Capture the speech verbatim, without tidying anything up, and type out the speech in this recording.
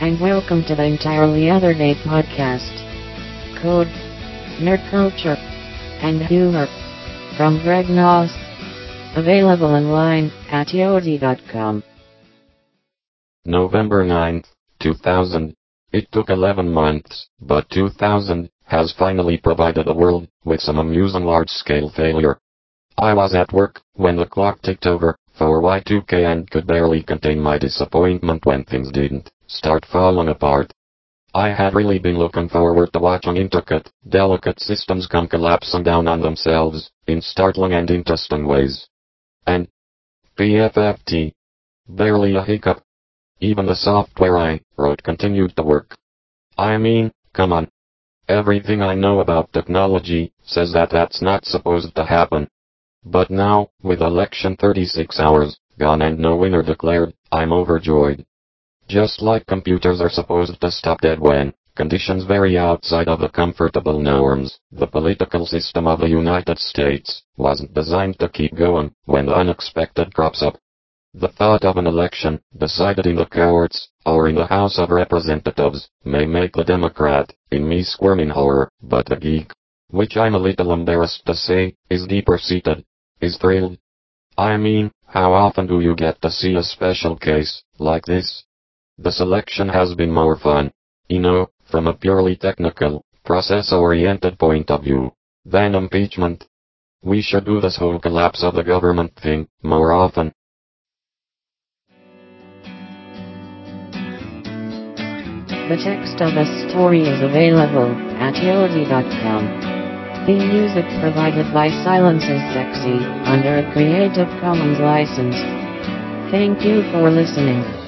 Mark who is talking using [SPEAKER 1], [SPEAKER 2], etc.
[SPEAKER 1] and welcome to the Entirely Other Day podcast. Code, nerd culture, and humor from Greg Noss. Available online at yodi dot com.
[SPEAKER 2] November ninth, two thousand. It took eleven months, but two thousand has finally provided the world with some amusing large-scale failure. I was at work when the clock ticked over for Y two K and could barely contain my disappointment when things didn't start falling apart. I had really been looking forward to watching intricate, delicate systems come collapsing down on themselves in startling and interesting ways. And P F F T. Barely a hiccup. Even the software I wrote continued to work. I mean, come on. Everything I know about technology says that that's not supposed to happen. But now, with election thirty-six hours gone and no winner declared, I'm overjoyed. Just like computers are supposed to stop dead when conditions vary outside of the comfortable norms, the political system of the United States wasn't designed to keep going when the unexpected crops up. The thought of an election decided in the courts or in the House of Representatives may make the Democrat in me squirm in horror, but the geek, which I'm a little embarrassed to say is deeper seated, is thrilled. I mean, how often do you get to see a special case like this? The selection has been more fun, you know, from a purely technical, process-oriented point of view, than impeachment. We should do this whole collapse of the government thing more often.
[SPEAKER 1] The text of this story is available at yodi dot com. The music provided by Silence is Sexy under a Creative Commons license. Thank you for listening.